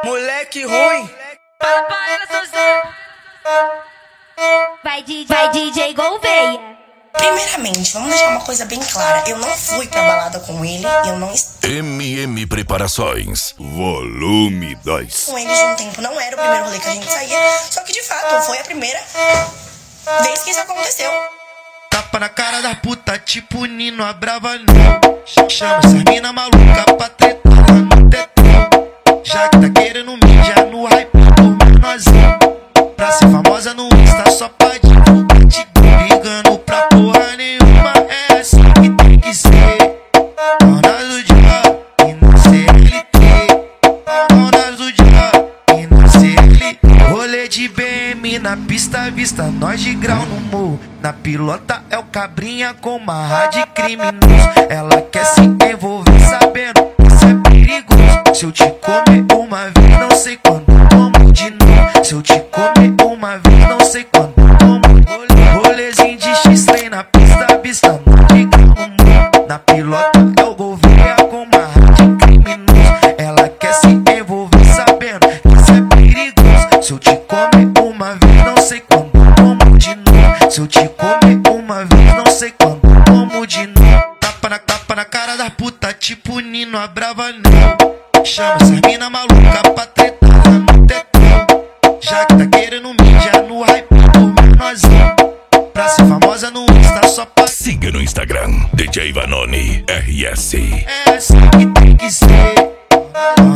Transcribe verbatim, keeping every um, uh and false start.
Moleque ruim. Fala pra ela, seu Zé. Vai D J, vai D J Gouveia. Primeiramente, vamos deixar uma coisa bem clara. Eu não fui pra balada com ele, eu não estava M M Preparações, volume dois. com ele de um tempo. Não era o primeiro rolê que a gente saía, só que de fato foi a primeira vez que isso aconteceu. Tapa na cara da puta, tipo Nino, a brava não. Chama essa mina maluca pra tretar no tetão. Já que tá querendo mídia no hype do menorzinho. Pra ser famosa no Insta só pra divulgar, te ligando pra porra nenhuma. É assim que tem que ser. Dona do dia e não C L T. Dona do dia e não C L T. Rolê de B M na pista, vista nós de grau no morro. Na pilota é o cabrinha com marra de criminoso. Ela quer se envolver sabendo que isso é perigoso. Se eu te comer uma vez, não sei quando como de novo. Se eu te comer uma vez, não sei quando como. Rolezinho de X-Trem na pista, vista nós de grau no morro. Na pilota é o Gouveia com marra de criminoso. Ela quer se envolver sabendo que isso é perigoso. Se eu te comer uma vez, não sei quando como de novo. Se eu te comer uma vez, não sei quando como de novo. Tapa na, tapa na cara da puta, tipo Nino, a brava não. Chama essa mina maluca pra tretar no tetão. Já que tá querendo mídia no hype do menorzinho. Pra ser famosa no Insta só pra... Siga no Instagram, D J Vanoni R S. É assim que tem que ser.